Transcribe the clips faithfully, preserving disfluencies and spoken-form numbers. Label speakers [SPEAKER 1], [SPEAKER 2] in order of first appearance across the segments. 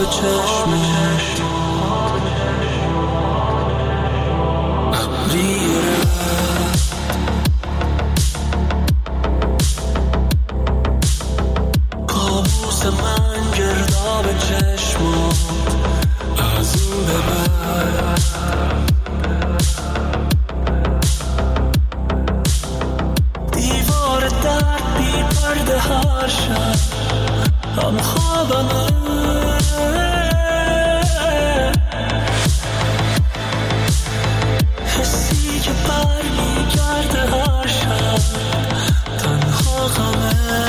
[SPEAKER 1] چشمش ابریره کابوس من گرداب چشمات از این به بعد دیوار در بی پرده هر شب هم خوابمه حسی که بر می کرده هر شب تنها غمه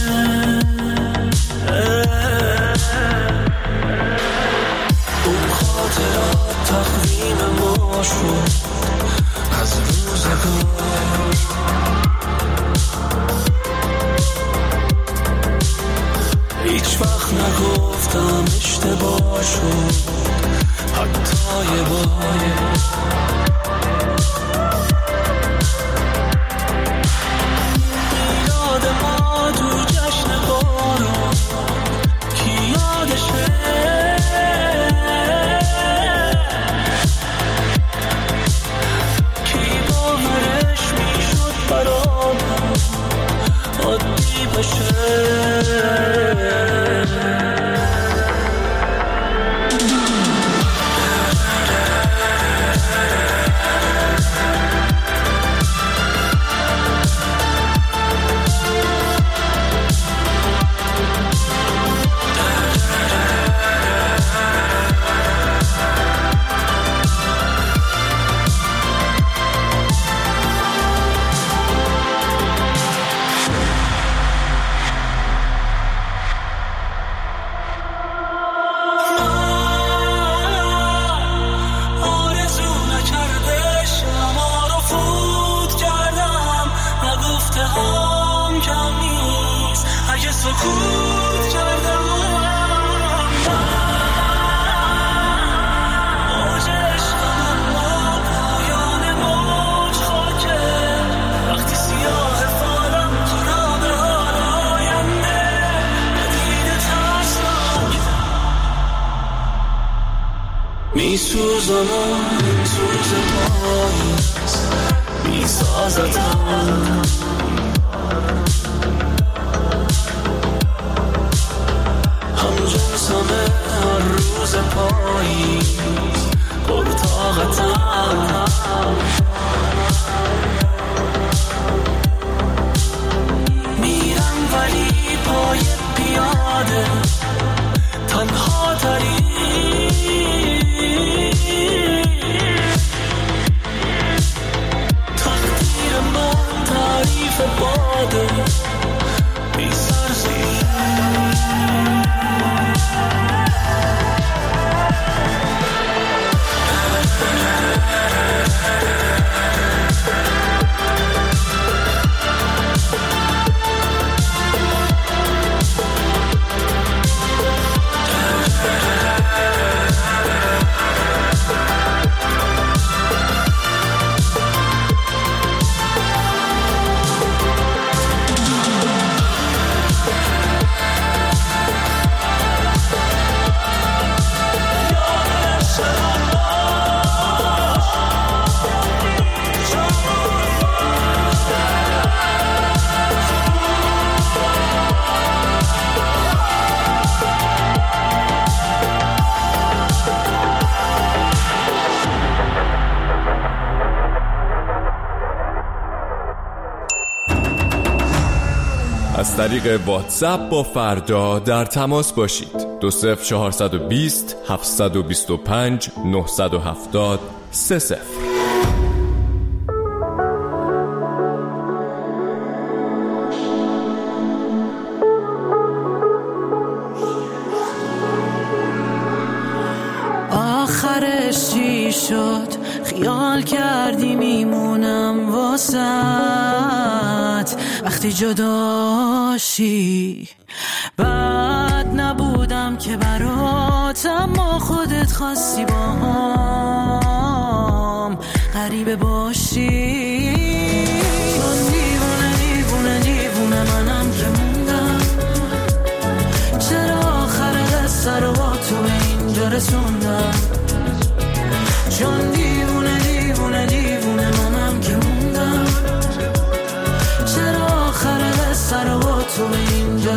[SPEAKER 1] اون خاطرات تقویم ما شد از روزگار هیچ وقت نگفتم اشتباه شد حتی یه بار میلاد ما تو جشن بارون کی یادشه کی باورش میشد برامون عادی بشه میسوزم این سوز پاییز میسازتم همجنسمه هر روز پاییز پرطاقتم میرم ولی پای پیاده تنها تری تقدیر من تعریف باده بی سرزیر
[SPEAKER 2] از طریق واتساپ با فردا در تماس باشید. دو صفر چهارصد و بیست هفتصد و بیست و پنج نهصد و هفتاد سه صفر.
[SPEAKER 3] آخرش چی شد؟ خیال کردی میمونم واسط وقتی جداشی. بد نبودم که برات، اما خودت خواستی با هم غریبه باشی. من دیوونه دیوونه دیوونه منم که موندم. چرا آخر قصه رو با تو رسوندم. چون دیوونه دیوونه دیوونه منم که موندم. چرا آخر قصه رو با تو به اینجا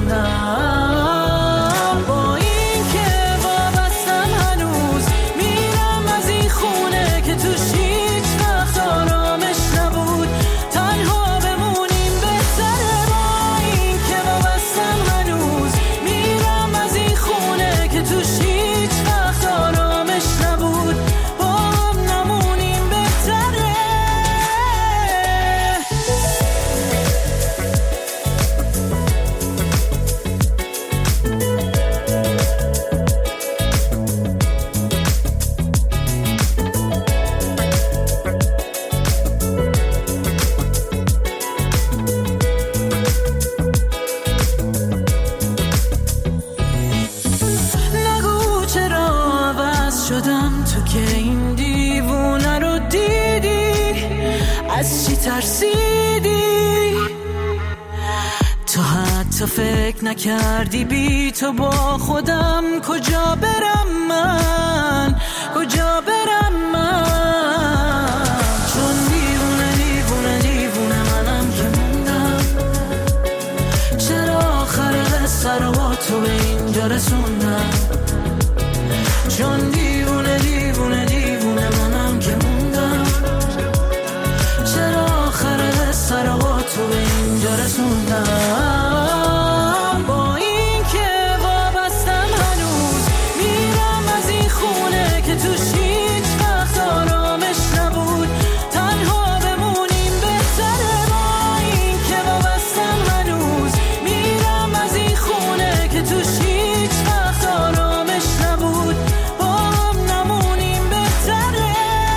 [SPEAKER 3] رسوندم؟ با این که وابستم هنوز میرم از این خونه که توش هیچ وقت آرامش نبود. تنها بمونیم بهتره. با این که وابستم هنوز میرم از این خونه که توش هیچ وقت آرامش نبود. با هم نمونیم بهتره. نگو چرا عوض شدم تو که این دیوونه رو دیدی. از چی ترسیدی؟ تو حتی فکر نکردی بی تو با خودم کجا برم من، کجا برم من. چون دیوونه دیوونه دیوونه منم که موندم. چرا آخر قصه رو با تو به اینجا رسوندم؟ چون دیوونه دیوونه دیوونه منم که موندم. چرا آخر قصه رو با تو به اینجا رسوندم؟ با این که وابستم هنوز میرم از این خونه که توش هیچ وقت آرامش نبود. تنها بمونیم بهتره. با این که وابستم هنوز میرم از این خونه که توش هیچ وقت آرامش نبود. با هم نمونیم بهتره.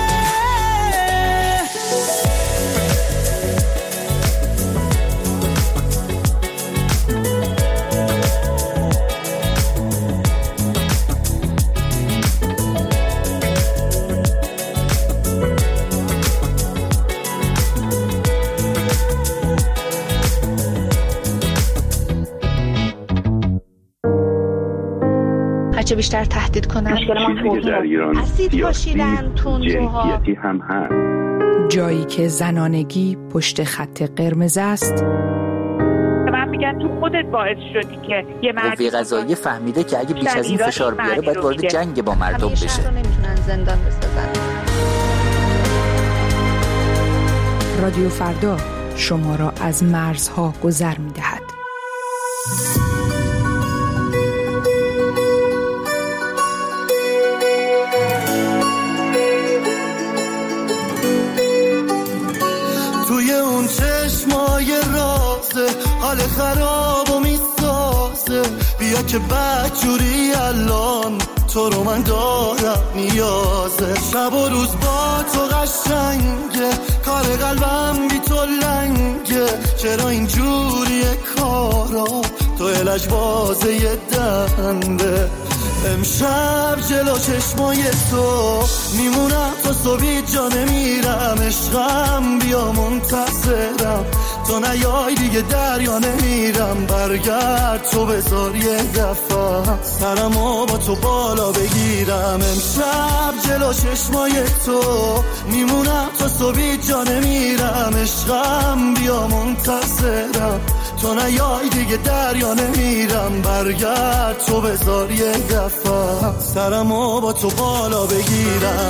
[SPEAKER 4] هرچه بیشتر تهدید کنن
[SPEAKER 5] مشکل ما در ایران
[SPEAKER 4] اسید پاشیدن تندروها
[SPEAKER 5] جنسیتی هم هست.
[SPEAKER 6] جایی که زنانگی پشت خط قرمز است.
[SPEAKER 7] من میگن تو خودت باعث شدی که یه مرد
[SPEAKER 8] قوه قضاییه فهمیده که اگه بیش از این فشار بیاره باید وارد جنگ با مردم بشه.
[SPEAKER 4] شهر رو نمیتونن زندان بسازن.
[SPEAKER 6] رادیو فردا شما را از مرزها گذر می‌دهد.
[SPEAKER 9] توی اون چشمای رازه حال خراب و میسازه. بیا که بدجوری الان تو رو من دارم نیازه. شب و روز با تو قشنگه کار قلبم بی تو لنگه. چرا اینجوریه کارا تو الج بازه دنده. امشب جلو چشمای تو میمونم تا صبحی جا نمیرم. عشقم بیا منتظرم تو نیای دیگه دریا نمیرم. برگرد تو بذار یه دفعه سرمو با تو بالا بگیرم. امشب جلو چشمای تو میمونم تا صبحی جا نمیرم. عشقم بیا منتظرم تو نیای دیگه دریا نمیرم. برگرد تو بذار یه دفعه سرمو با تو بالا بگیرم.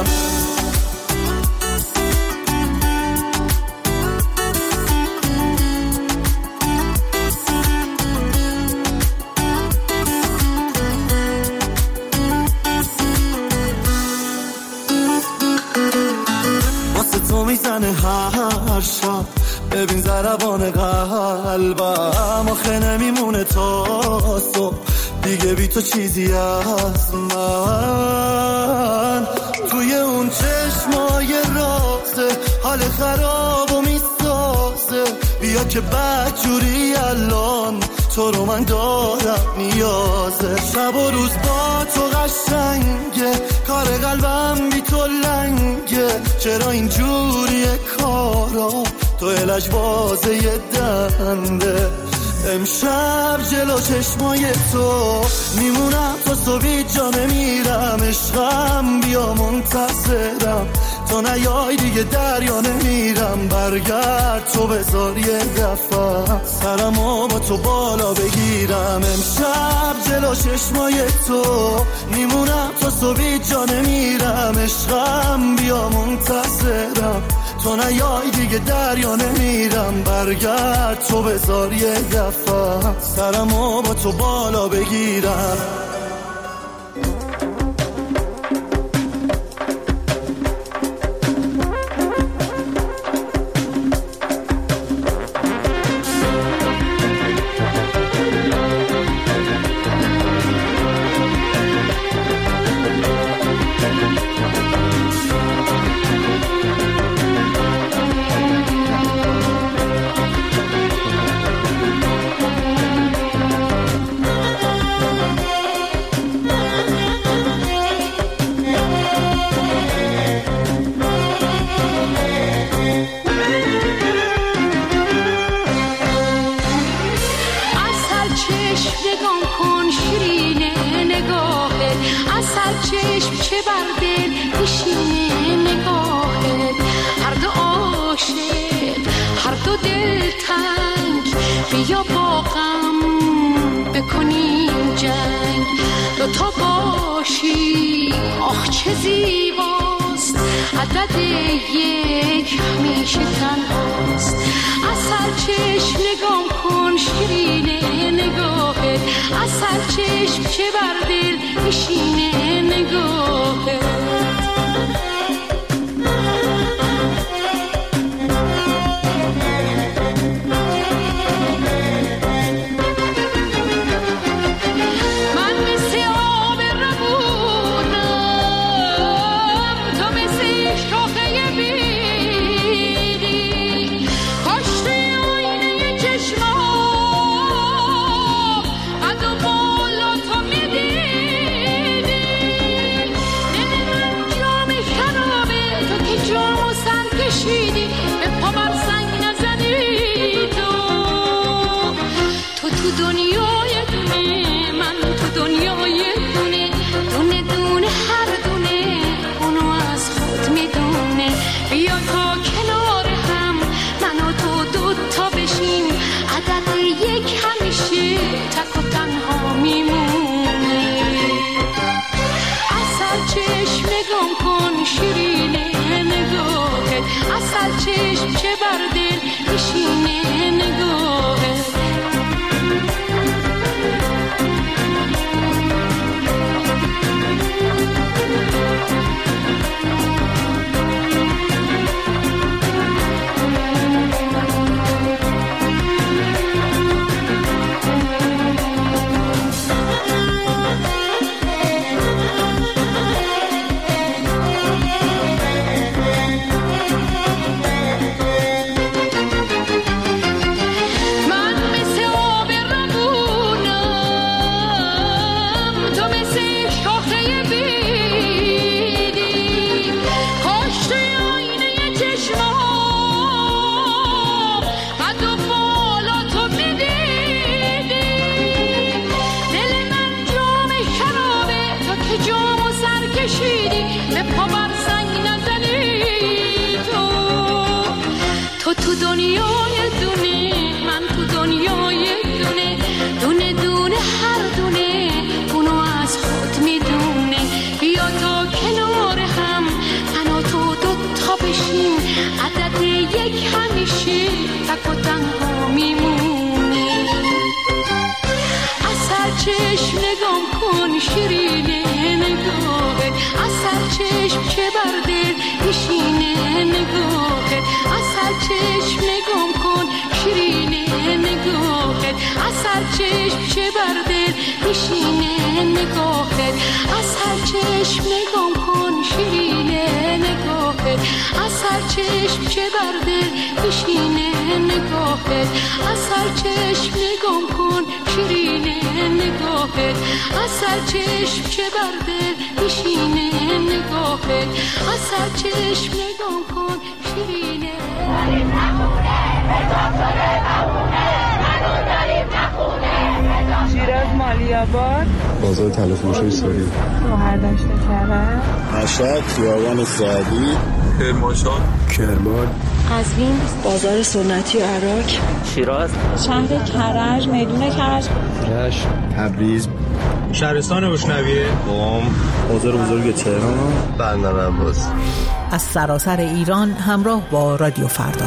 [SPEAKER 9] واسه تو میزنه هر شب ببین ضربان قلبم. آخه نمیمونه تا صبح دیگه بی تو چیزی از من. توی اون چشمای رازه حال خراب و میسازه. بیا که بدجوری الان تو رو من دارم نیازه. شب و روز با تو قشنگه کار قلبم بی تو لنگه. چرا اینجوریه کارا تو الج بازه دنده. امشب جلو چشمای تو میمونم تا صبح جا نمیرم، عشقم بیا منتظرم تا نیای دیگه دریا نمیرم، برگرد تو بذار یه دفعه سرمو با تو بالا بگیرم. امشب جلو چشمای تو میمونم تا صبح جا نمیرم، عشقم بیا منتظرم تا نیای دیگه دریا نمیرم، برگرد تو بذار یه دفعه سرمو با تو بالا بگیرم.
[SPEAKER 10] بیا با غم بکنیم جنگ، دو تا باشی آخ چه زیباست، عدد یک همیشه تنهاست. اصل چشم نگام کن شیرینه نگاهت، اصل چشم چه بر دل میشینه نگاهت. چشم چه بر دل میشینه نگاهت. تو تو دنیای دونه من تو دنیای دونه، دونه دونه هر دونه اونو از خود میدونه. بیا تا کنار هم من و تو دوتا بشیم، عدد یک همیشه تک و تنها میمونه. اصل چشم نگام کن شیرینه نگاهت، اصل چشم چه بر دل میشینه نگاهت. اصل چشم نگام کن شیرینه نگاهت، اصل چشم چه بر دل میشینه نگاهت. اصل چشم نگام کن شیرینه نگاهت، اصل چشم چه بر دل میشینه نگاهت. اصل چشم نگام کن شیرینه نگاهت، اصل چشم چه بر دل میشینه نگاهت. اصل چشم نگام کن شیرینه. داریم نمونه، حساب شده نمونه، هنوز داریم نمونه.
[SPEAKER 7] مالیاباد،
[SPEAKER 11] بازار تلفروشی ساری،
[SPEAKER 7] شهرداشت کرد،
[SPEAKER 11] مشهد، خیابان سعدی،
[SPEAKER 2] کرمانشاه،
[SPEAKER 11] کرمان،
[SPEAKER 12] قزوین، بازار سنتی عراق،
[SPEAKER 8] شیراز،
[SPEAKER 12] شهر کرج، میدون کرج،
[SPEAKER 11] رشت، تبریز،
[SPEAKER 13] شهرستان روشنویه،
[SPEAKER 11] قم، بازار بزرگ تهران، بندرعباس.
[SPEAKER 14] از سراسر ایران همراه با رادیو فردا.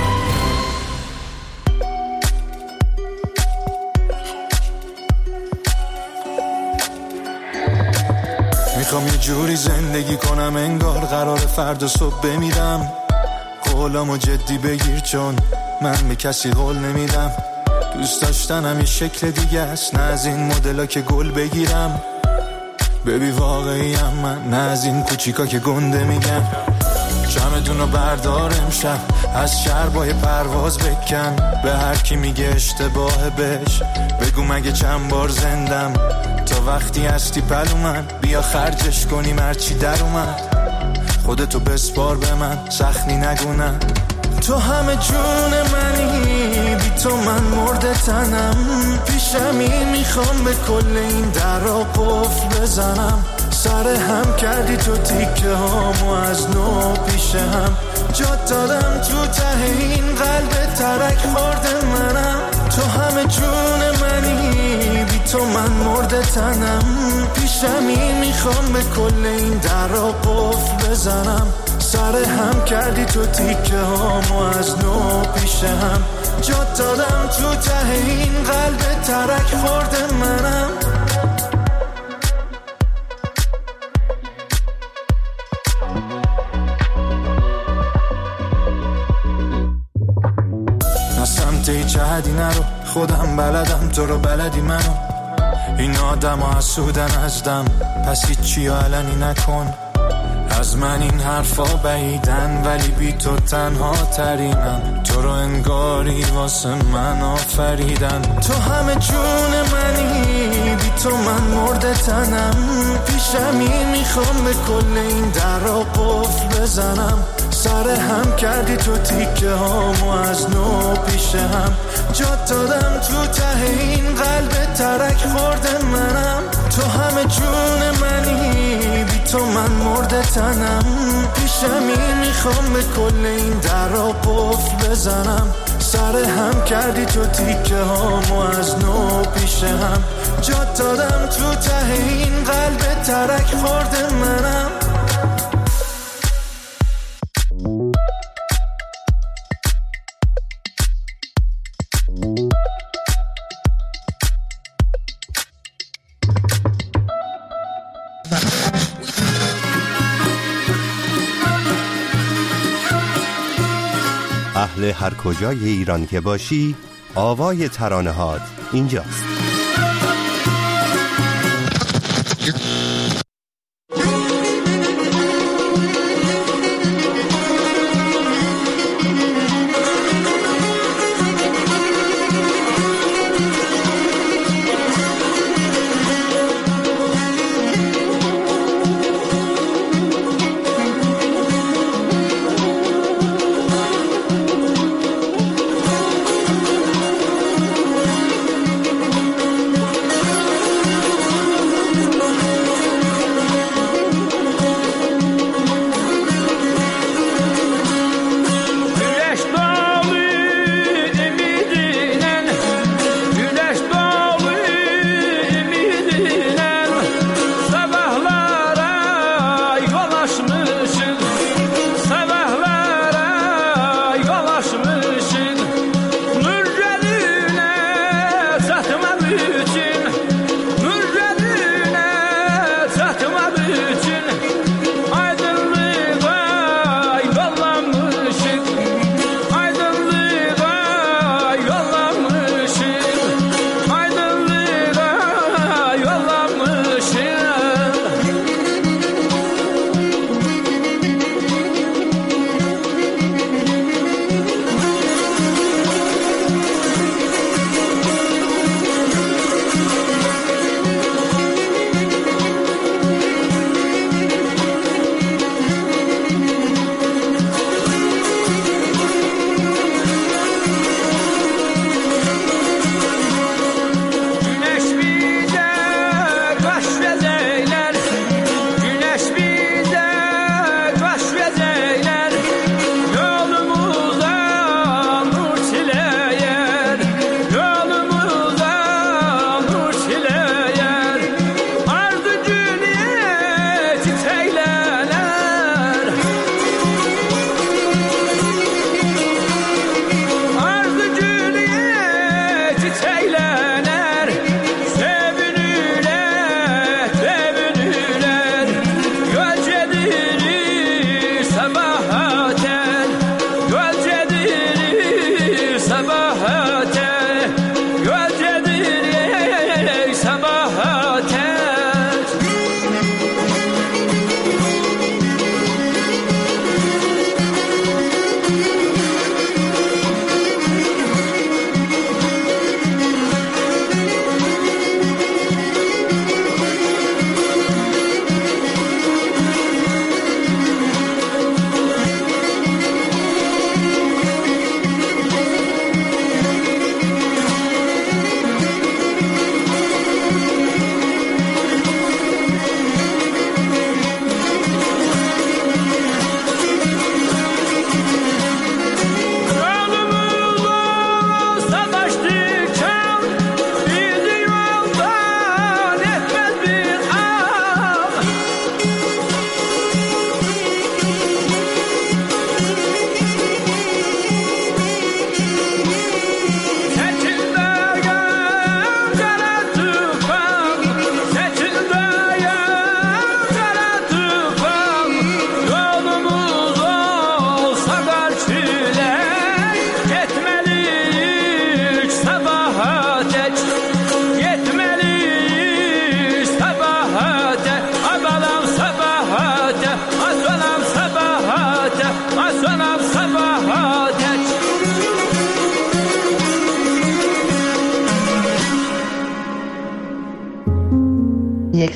[SPEAKER 9] میخوام یه جوری زندگی کنم انگار قرار فردا صبح بمیرم. قولامو جدی بگیر چون من به کسی قول نمیدم. دوست داشتنم یه شکل دیگه است، نه از این مدلا که گل بگیرم. ببی واقعیم من، نه از این کوچیکا که گنده میگن. جمعتونو بردار امشب، از شربای پرواز بکن. به هر کی میگه اشتباه بهش بگو مگه چند بار زندم. تا وقتی هستی پلو من، بیا خرجش کنیم هرچی در اومد. خودتو بسپار به من، سخنی نگونم. تو همه جون منی، بی تو من مرده تنم. پیشمی میخوام به کل این درا قفل بزنم. سر هم کردی تو تیکه هامو از نو پیش هم. جات دادم تو ته این قلب ترک خورده منم. تو همه جون منی، بی تو من مرده تنم. پیشمی میخوام به کل این درا قفل بزنم. سر هم کردی تو تیکه هامو از نو پیش هم. جات دادم تو ته این قلب ترک خورده منم. نه سمت هیچ حدی نرو، خودم بلدم تو رو بلدی منو. این آدم ها حسودن از دم، پس هیچی علنی نکن. از من این حرفا بعیدن ولی بی تو تنها ترینم. تو رو انگاری واسه من آفریدن. تو همه جون منی، بی تو من مرده تنم. پیشمی میخوام به کل این درا قفل بزنم. سر هم کردی تو تیکه هامو از نو پیش هم. جات دادم تو ته این قلب ترک خورده منم. تو همه جون منی، بی تو من مرده تنم. پیشمی میخوام به کل این درا قفل بزنم. سر هم کردی تو تیکه هامو از نو پیش هم. جات دادم تو ته این قلب ترک خورده منم.
[SPEAKER 15] اهل هر کجای ایران که باشی، آوای ترانه‌هات اینجاست.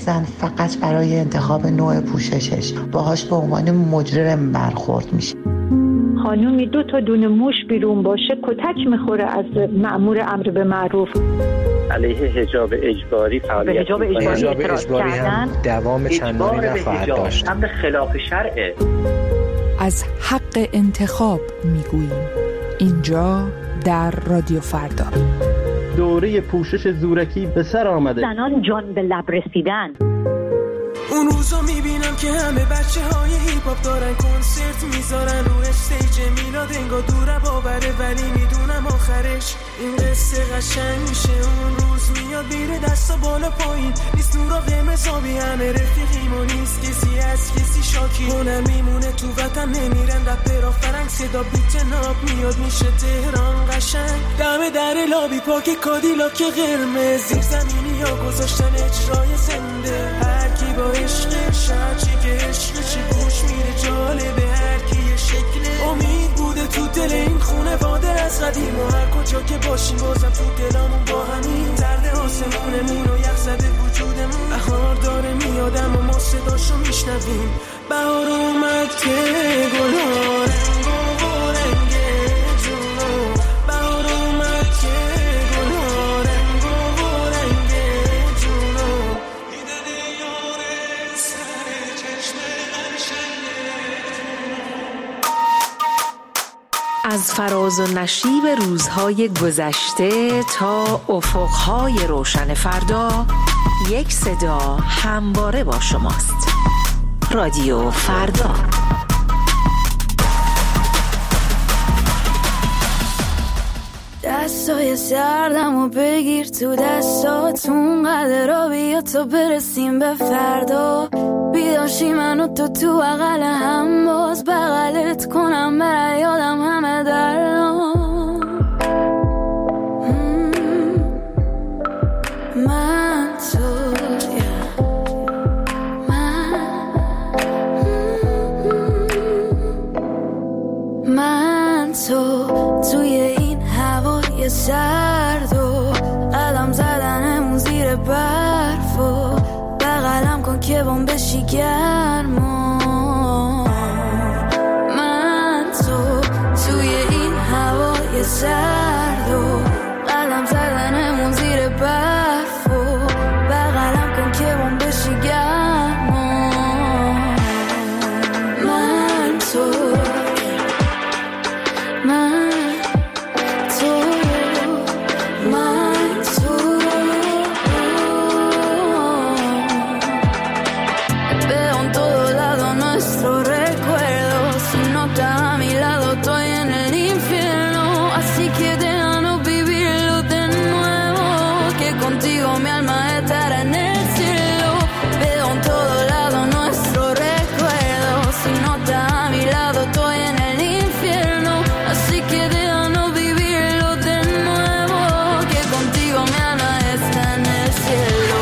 [SPEAKER 16] زن فقط برای انتخاب نوع پوششش باهاش به عنوان مجرم برخورد میشه.
[SPEAKER 17] خانومی دو تا دونه موش بیرون باشه کتک میخوره از مأمور امر به معروف.
[SPEAKER 18] علیه حجاب اجباری فعالیت
[SPEAKER 19] حجاب اجباری, حجاب اجباری هم دوام چندانی نخواهد داشت.
[SPEAKER 18] هم به خلاف شرعه.
[SPEAKER 6] از حق انتخاب میگوییم اینجا در رادیو فردا.
[SPEAKER 20] دوره پوشش زورکی به سر آمده.
[SPEAKER 17] زنان جان به لب رسیدن.
[SPEAKER 1] اون روزا میبینم که همه بچه های هیپ هاپ دارن کنسرت میذارن رو استیج میلاد، انگار دوره باوره ولی میدونم آخرش این قصه قشنگ میشه. اون روز میاد بیره دستا بالا پایین، نیست نورا قرمزابی، همه رفیقیم و نیست کسی از کسی شاکی. اونم میمونه تو وطن نمیرن رپرا فرنگ، صدا بیت ناب میاد میشه تهران قشنگ. دم در لابی پاک کادیلاک قرمز، زیر زمینی ها گذاشتن اجرای زنده. هر کی با عشقش هرچی که عشقشی گوش میره جالبه، هر کی یه شکله امید بوده تو دل این خونه واده از قدیم. و هر کجا که باشیم بازم تو دلامون با همین زرد آسمونمون و یخ زده وجودمون. بهار داره میادم و ما صداشو میشنویم. بهار اومد که گلها رنگ و رنگ جونو، بهار اومد که گلها رنگ و رنگ جونو.
[SPEAKER 6] از فراز و نشیب روزهای گذشته تا افقهای روشن فردا، یک صدا همواره با شماست. رادیو فردا.
[SPEAKER 10] دستای سردم و بگیر تو دستاتون، قدر را بیا تا برسیم به فردا. بیداشی من و تو تو اقل هم باز بغلت کنم، بره یادم همه دردام. من تو من تو توی این هوای سرد و قدم زدنمون زیر برف و بغلم کن که بام بشی گرما. من تو توی این هوای سرد و قدم زدنمون زیر برف و بغلم کن که بام بشی گرما. من تو من تو من تو veo en todo lado nuestro recuerdo, si no estás a mi lado estoy en el infierno, así que déjanos vivirlo de nuevo, que contigo mi alma estará en el cielo. Veo en todo lado nuestro recuerdo, si no estás a mi lado estoy en el infierno, así que déjanos vivirlo de nuevo, que contigo mi alma está en el cielo.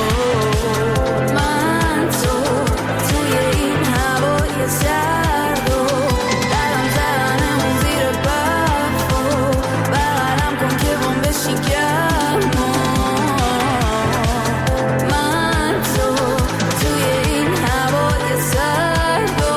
[SPEAKER 10] Manso, توی این هوای سرد و قدم زدنمون زیر برف و بغلم کن که بام بشی گرما. من تو توی این هوای سرد و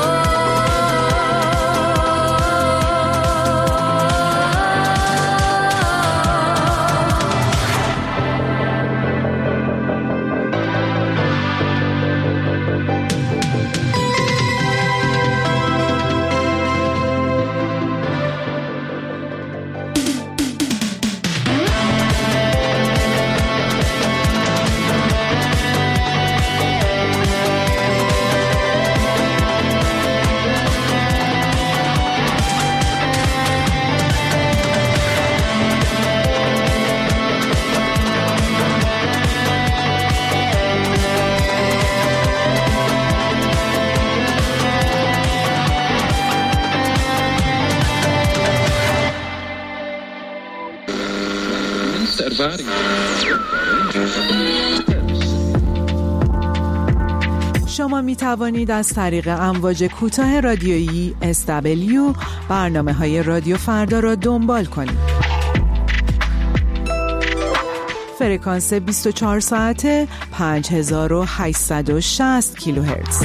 [SPEAKER 21] شما می توانید از طریق امواج کوتاه رادیویی اس دبلیو برنامه های رادیو فردا را دنبال کنید. فرکانس بیست و چهار ساعته پنج هزار و هشتصد و شصت کیلوهرتز.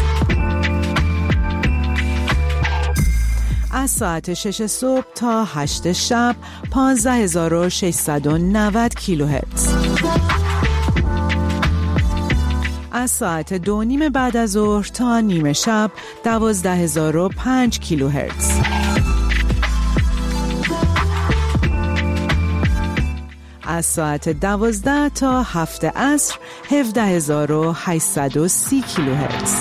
[SPEAKER 21] از ساعت شش صبح تا هشت شب پانزده هزار و ششصد و نود کیلوهرتز. از ساعت دو نیم بعد از ظهر تا نیمه شب دوازده هزار و پنج کیلوهرتز. از ساعت دوازده تا هفت عصر هفده هزار و هشتصد و سی کیلوهرتز.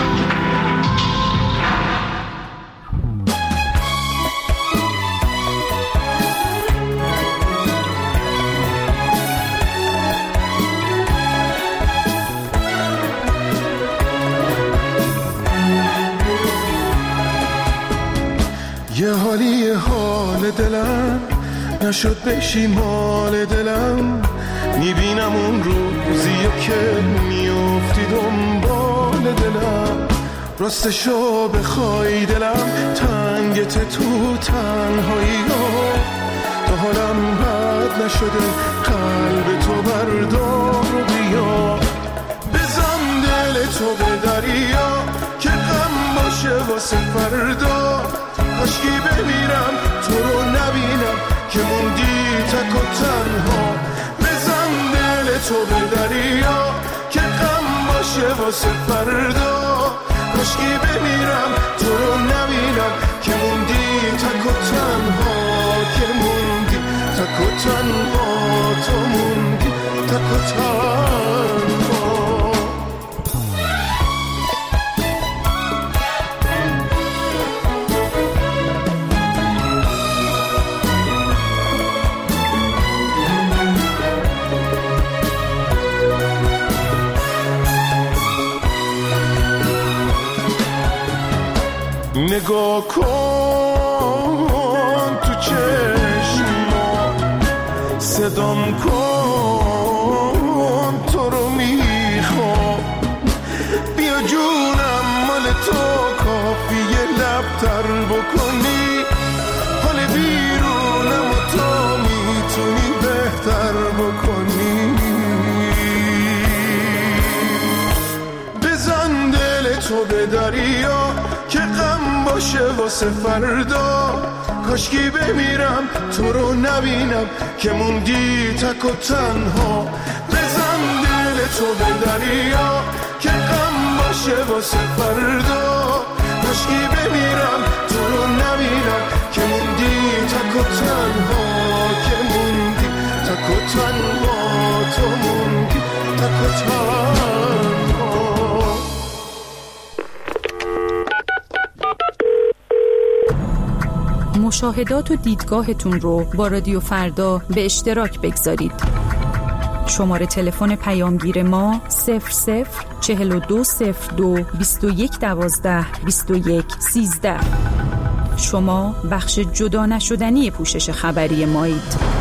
[SPEAKER 9] یه حالی حال دلم نشد بشی مال دلم، میبینم اون روزیو که میافتی دنبال دلم. راستشو بخوای دلم تنگت تو تنهایی ها، تا حالم بد نشده قلب تو بردار و بیا. بزن دل تو به دریا که غم باشه واسه فردا، کاشکی بمیرم تو رو نبینم که موندی تک و تنها. بزن دل تو به دریا که غم باشه واسه فردا، کاشکی بمیرم تو رو نبینم که موندی تک و تنها. که موندی تک و تنها، تو موندی تک و تنها. نگاه کن تو چشما، صدام کن تو رو میخوام. بیا جونم مال تو کافیه لب تر بکنی، حال بیرونم و تو میتونی بهتر بکنی. بزن دل تو به دریا که غم باشه واسه فردا، کاشکی بمیرم تو رو نبینم که موندی تک و تنها. بزن دل تو به دریا که غم باشه واسه فردا، کاشکی بمیرم تو رو نبینم که موندی تک و تنها. که موندی تک و تنها، تو موندی تک و تنها.
[SPEAKER 6] مشاهدات و دیدگاهتون رو با رادیو فردا به اشتراک بگذارید. شماره تلفن پیامگیر ما صفر صفر چهل و دو صفر دو بیست و یک دوازده بیست و یک سیزده. شما بخش جدا نشدنی پوشش خبری مایید.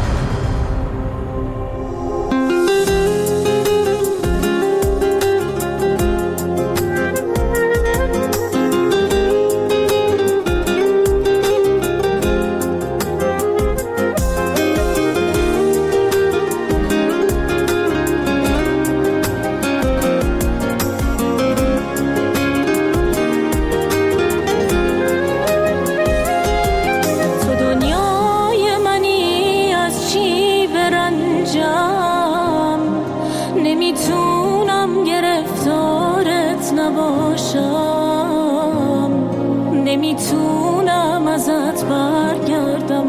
[SPEAKER 10] نمیتونم ازت برگردم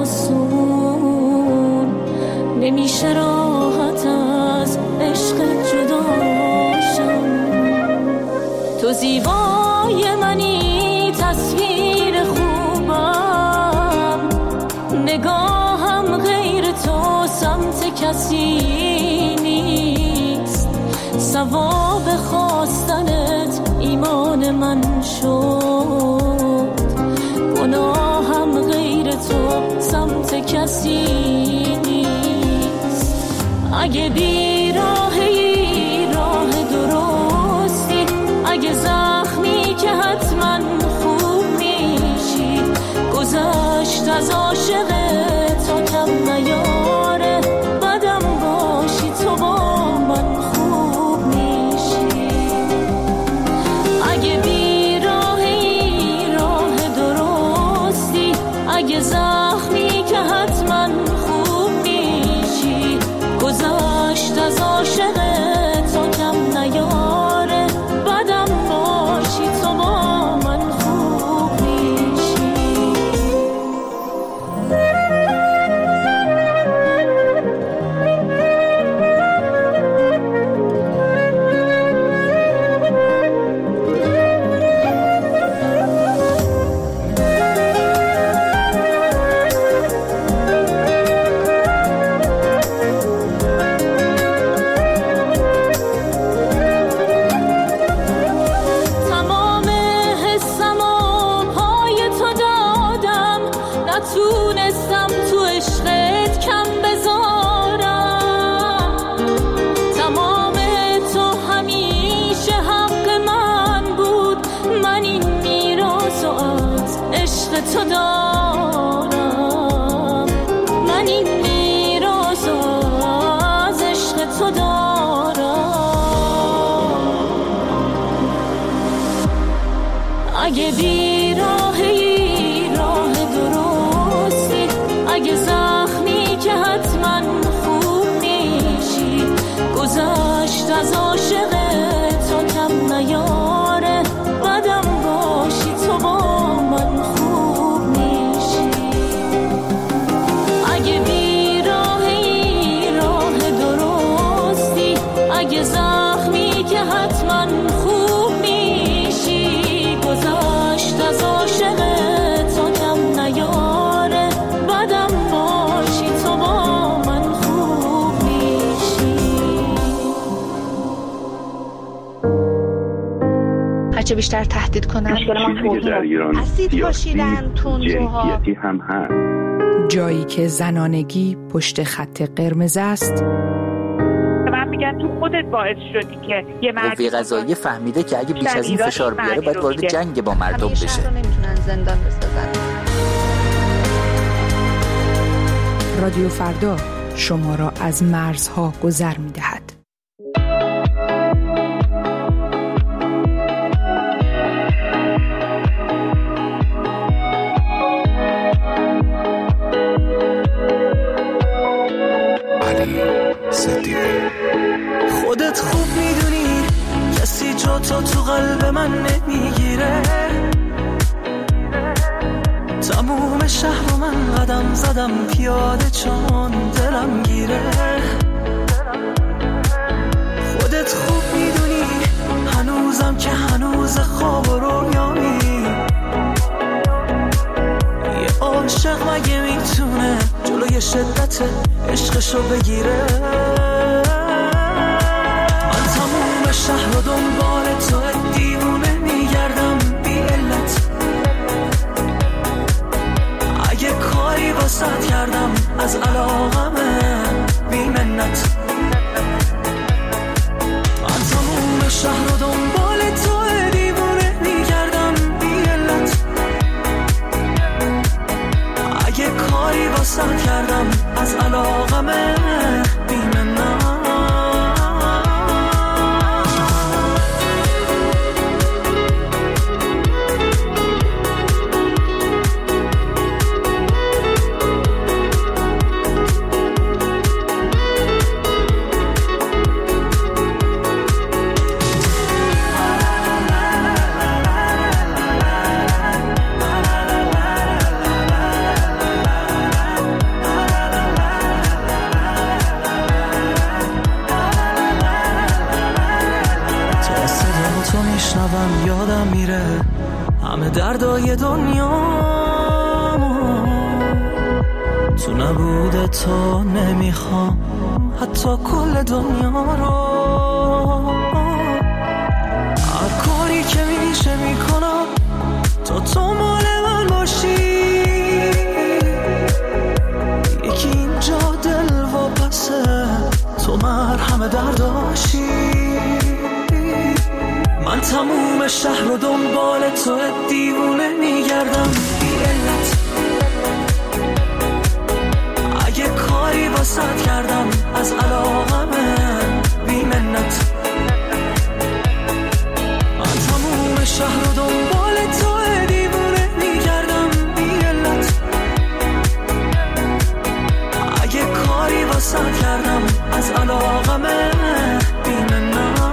[SPEAKER 10] آسون، نمیشه راحت از عشق جداشم. تو زیبای منی تصویر خوبم، نگاهم غیر تو سمت کسی نیست. ثواب خواستنت ایمان من شد، گناهم غیر تو سمت کسی نیست. اگه بی راهی راه درستی، اگه زخمی که حتما خوب میشی، گذشت از عاشق تا کم نیاره بدم باشی از عاشق تو کم نیاره بدم باشی تو با من خوب میشی اگه بی راهی راه درستی اگه زخمی که حتما خوب میشی گذشت از عاشق تو کم نیاره بدم باشی تو با من خوب میشی
[SPEAKER 4] هرچه بیشتر تهدید کنن اسید پاشیدن تندروها
[SPEAKER 5] جنسیتی هم هست.
[SPEAKER 6] جایی که زنانگی پشت خط قرمز است
[SPEAKER 7] من میگن تو خودت باعث شدی که یه مرد
[SPEAKER 8] قوه قضاییه فهمیده که اگه بیش از این فشار بیاره باید وارد جنگ با مردم بشه.
[SPEAKER 4] شهر رو نمیتونن زندان بسازن.
[SPEAKER 6] رادیو فردا شما را از مرزها گذر می‌دهد.
[SPEAKER 1] خودت خوب میدونی کسی جا تو تو قلب من نمیگیره تموم شهر رو من قدم زدم پیاده چون دلم گیره خودت خوب میدونی هنوزم که هنوز خواب و رویامی یه عاشق مگه میتونه جلوی شدت عشقشو بگیره من تموم شهر رو دنبال تو دیوونه میگردم بی علت اگه کاری واسط کردم از علاقمه بی منت من تموم شهر رو دنبال تو دیوونه میگردم بی علت اگه کاری واسط کردم از علاقمه بی منت یادم میره همه دردای دنیا تو نبوده تو نمیخوام حتی کل دنیا رو هر کاری که میشه میکنم تا تو مال من باشی یکی اینجا دل و پسه تو مرهم درداشی من تموم شهر رو دنبال تو دیوونه میگردم بی علت اگه کاری واسط کردم از علاقمه بی منت من تموم شهر رو دنبال تو دیوونه میگردم بی علت اگه کاری واسط کردم از علاقمه بی منت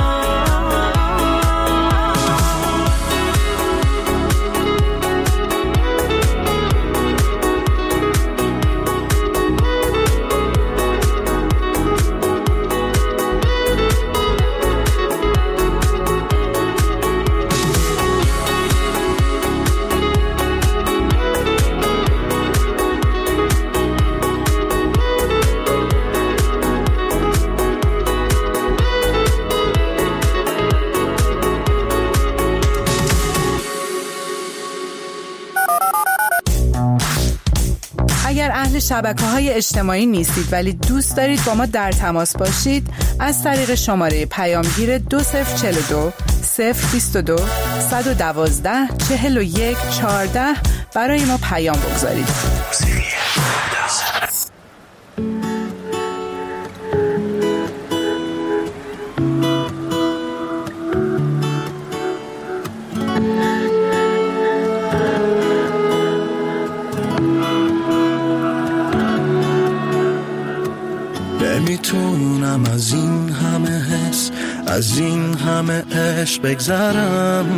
[SPEAKER 21] شبکه‌های اجتماعی نیستید ولی دوست دارید با ما در تماس باشید از طریق شماره پیامگیر دو صفر چهل و دو صفر بیست و دو صد و دوازده چهل و یک چهارده برای ما پیام بگذارید.
[SPEAKER 1] نمیتونم از این همه حس
[SPEAKER 9] نیست از این همه عشق بگذرم.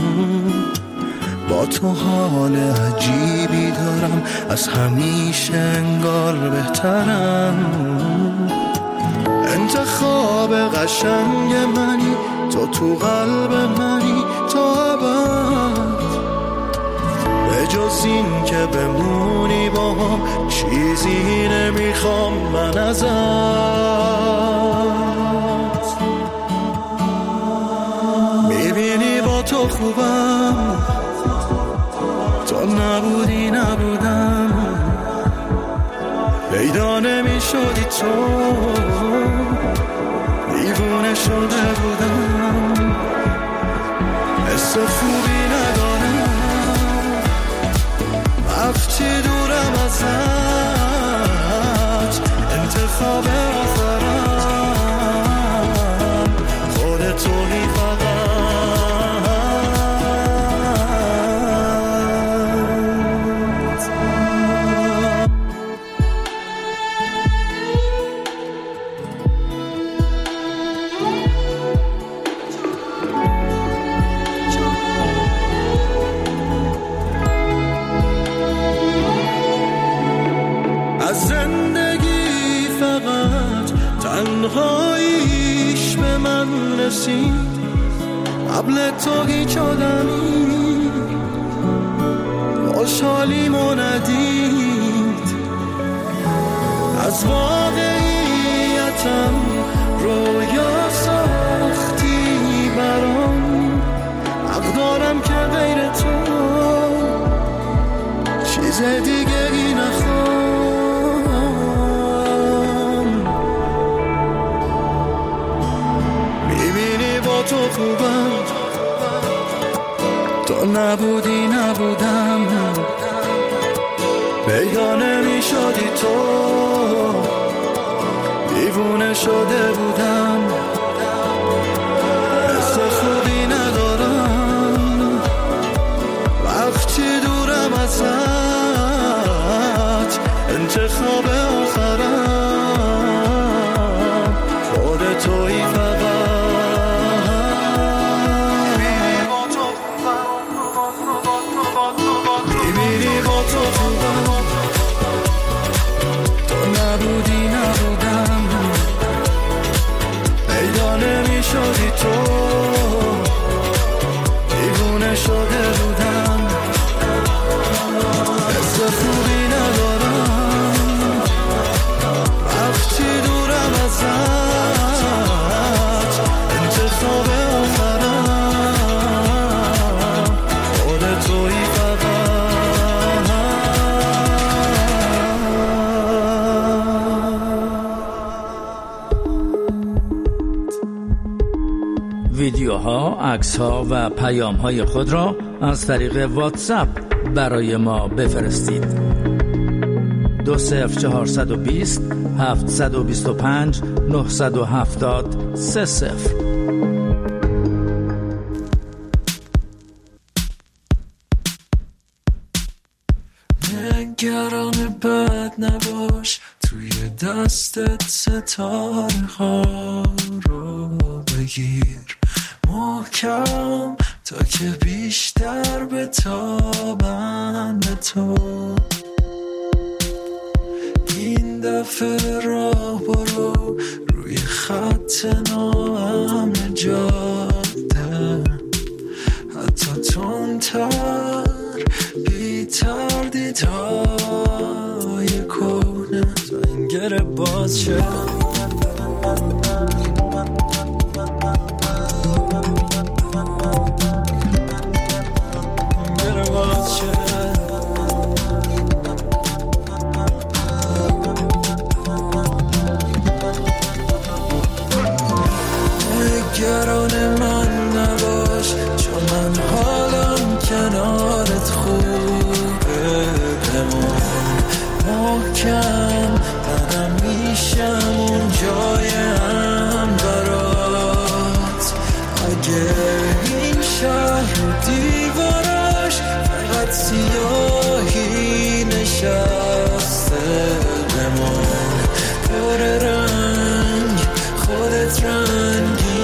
[SPEAKER 9] با تو حال عجیبی دارم، از همیشه انگار بهترم. انتخاب قشنگ منی، تو تو قلب منی تا ابد. به جز این که بمونی با هم چیزی نمیخوام من ازت. میبینی با تو خوبم، تو نبودی نبودم. پیدا نمی شدی تو، دیوونه شده بودم. حس خوبی ندارم وقتی دورم ازت. انتخاب آخرم خودتونی فقط. تنهاییش به من رسید، قبل تو هیچ آدمی خوشحالیمو ندید. از واقعیتم رویا ساختی برام، حق دارم که غیر تو چیز دیگه ای نخوام. تو خوبم، تو نبودی نبودم. پیدا نمی شدی تو، دیوونه شده بودم. حس خوبی ندارم وقتی دورم ازت. انتخاب آخرم خودتویی فقط. نبودی نبودم، پیدا نمی شدی تو، دیوونه شده بودم. حس خوبی ندارم وقتی دورم ازت. انتخاب آخرم خودتویی فقط.
[SPEAKER 3] ویدیوها، عکس‌ها و پیام‌های خود را از طریق واتساپ برای ما بفرستید. دو صفر چهارصد و بیست هفتصد و بیست و پنج نهصد و هفتاد سه صفر.
[SPEAKER 1] نگران بد نباش، توی دستت ستاره ها رو بگیر محکم تا که بیشتر بتابن به تو. این دفعه راه برو روی خط ناامن جاده، حتی تندتر بی تردیدهای کهنه تا این گره باز شه. نگران من نباش، چون من حالم کنارت خوبه. بمون محکم، منم میشم اون جایم برات. اگه این شهر و دیواراش فقط سیاهی نشسته، بمون پر رنگ خودت رنگی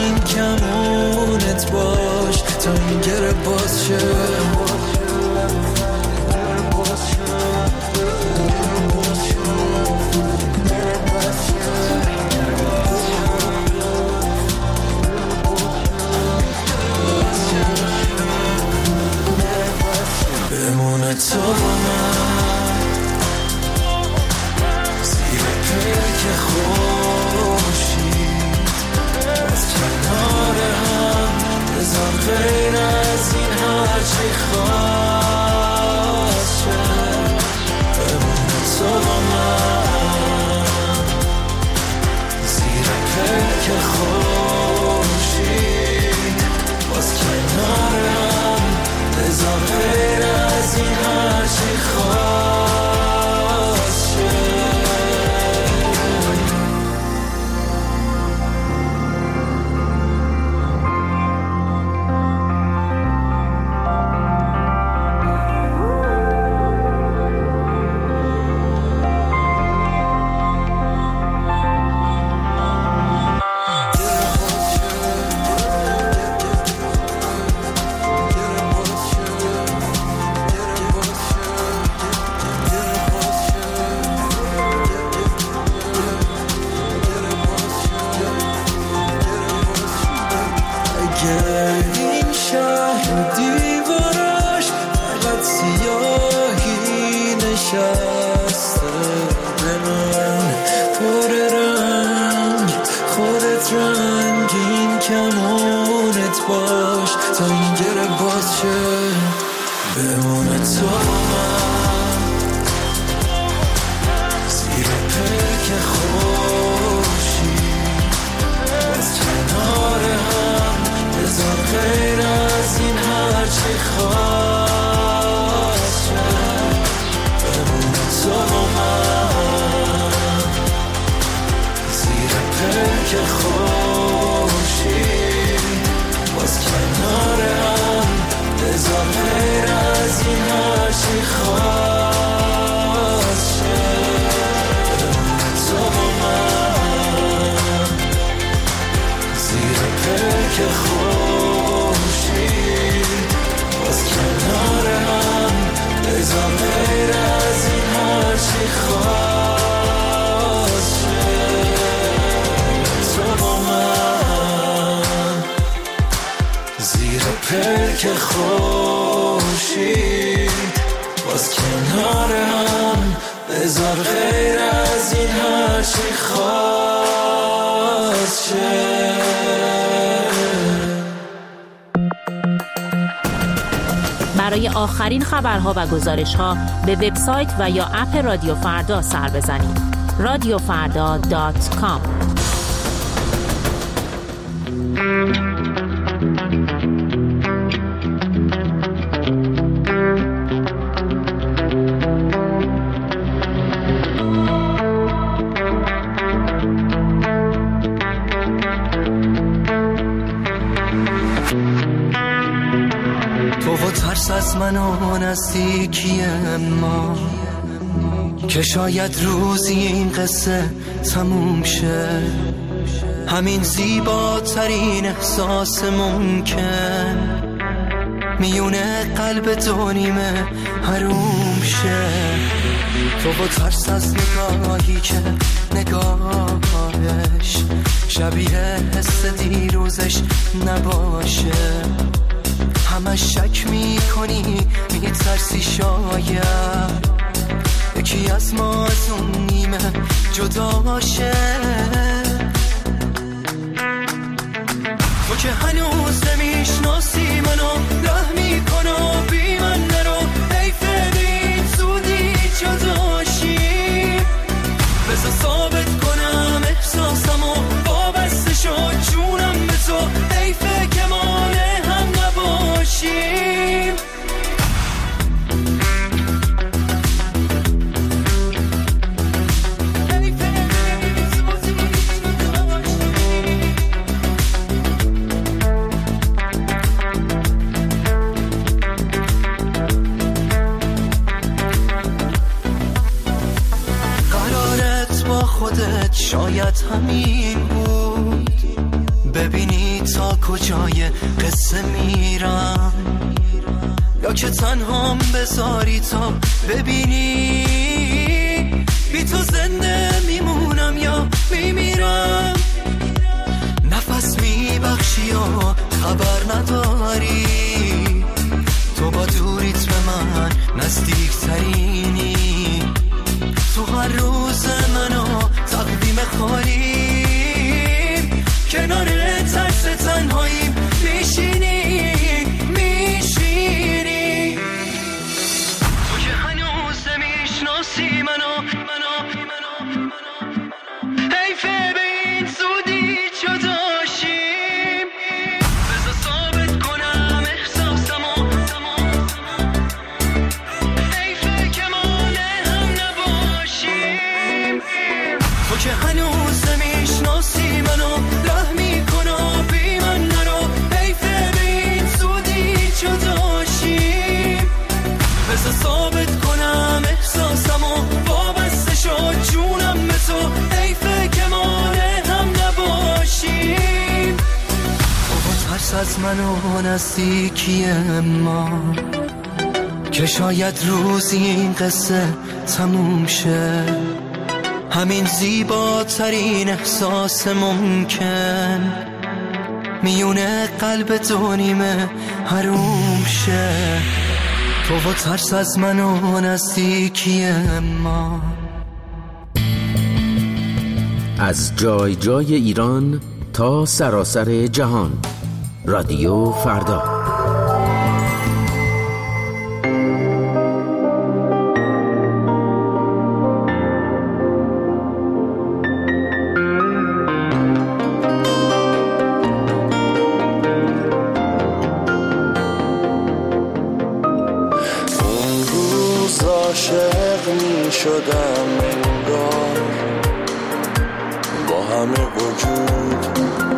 [SPEAKER 1] غیر از این هرچی خواست شه بمونه تو با من زیر پلک خورشید باز کنارم بذار غیر از این هرچی خواست شه که خورشید باز کنار هم بذار غیر از این هرچی خواست شه.
[SPEAKER 2] برای آخرین خبرها و گزارش‌ها به وبسایت و یا اپ رادیو فردا سر بزنید. رادیو فردا دات کام.
[SPEAKER 9] از من و نزدیکی ما که شاید روزی این قصه تموم شه، همین زیباترین احساس ممکن میونه قلب دو نیمه حروم شه. تو با ترس از نگاهی که نگاهش شبیه حس دیروزش نباشه، همش شک میکنی میترسی شاید یکی از ما از اون نیمه جدا شه. تو که هنوز نمیشناسی منو ره میکنو بی من نرو، حیفه این زودی جداشیم، بذار ثابت کنم احساسمو وابسته شد جونم به تو، حیفه که مانه هم نباشیم. قرارت با خودت شاید همین بود، ببینی تا کجای قصه میرم، یا که تنهام بذاری تا ببینی بی تو زنده میمونم یا میمیرم. نفس میبخشی یا خبر نداری، تو با دوریت به من نزدیک ترینی، تو هر روز منو تقویم خالیم، کنار ترس تنهاییم میشینی.
[SPEAKER 1] که هنوز نمیشناسی منو، رحمی کنا بی من نرو، حیفه به این زودی جداشیم. بذار ثابت کنم احساسمو، وابسته شد جونم به تو، حیفه که مانع هم نباشیم. بابا ترس از منو نزدیکی ما، که شاید روزی این قصه تموم شه. همین زیباترین احساس ممکن میونه قلب دو نیمه حروم شه. تو و ترس از منو نزدیکی ما.
[SPEAKER 12] از جای جای ایران تا سراسر جهان، رادیو فردا.
[SPEAKER 9] عاشق می شدم انگار با همه وجود،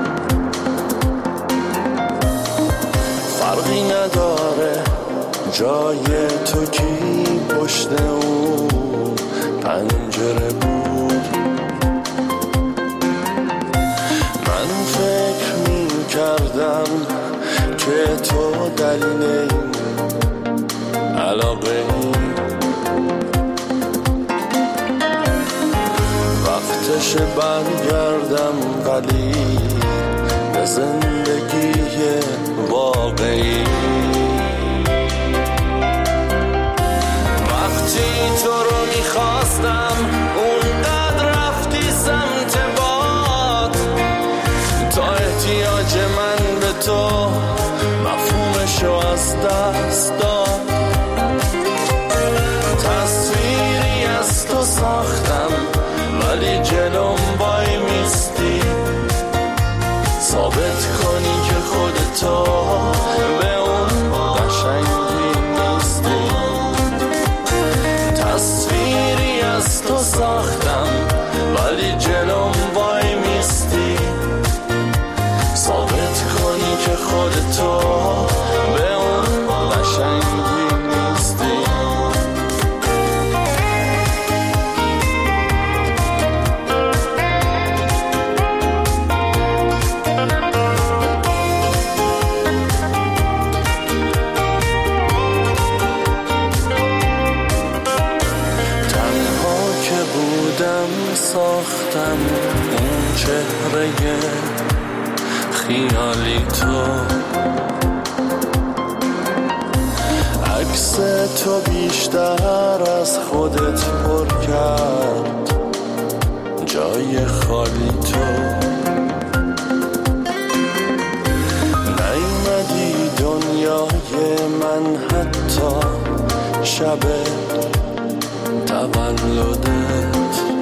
[SPEAKER 9] فرقی نداره جای تو کی پشت اون پنجره بود. من فکر می کردم که تو دلیل این علاقه وقتش برگردم، ولی به زندگی واقعی. وقتی تو رو میخواستم اونقدر رفتی سمت باد، تا احتیاج من به تو مفهومشو از دست داد. تصویری از تو ساختم ولی جلوم وای میستی، ثابت کنی که خودتو به اون قشنگی نیستی. تصویری از تو ساختم ولی جلوم وای میستی، ثابت کنی که خودتو به اون قشنگی نیستی. ساختم اون چهره خیالی تو، عکس تو بیشتر از خودت پر کرد جای خالی تو. نیومدی دنیای من حتی شب تولدت.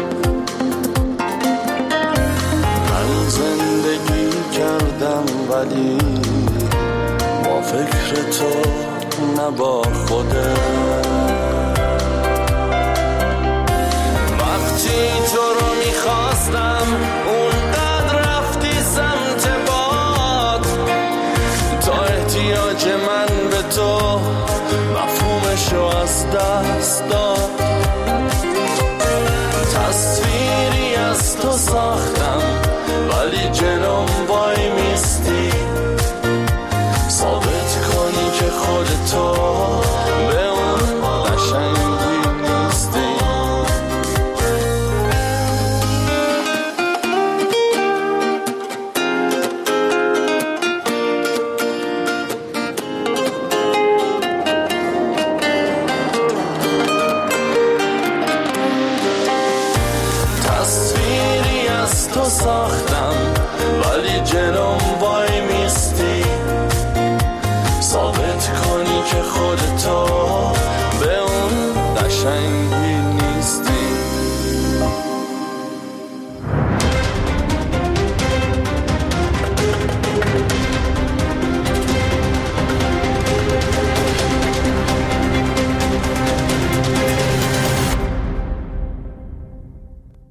[SPEAKER 9] زندگی کردم ولی با فکر تو نه با خودت. وقتی تو رو میخواستم اونقدر رفتی سمت باد، تا احتیاج من به تو مفهومشو از دست داد. تصویری از تو ساختم ولی جلوم وای میستی، ثابت کنی که خودتو به اون قشنگی نیستی. تصویری از تو ساختم ولی جلوم وای میستی، ثابت کنی که خودتو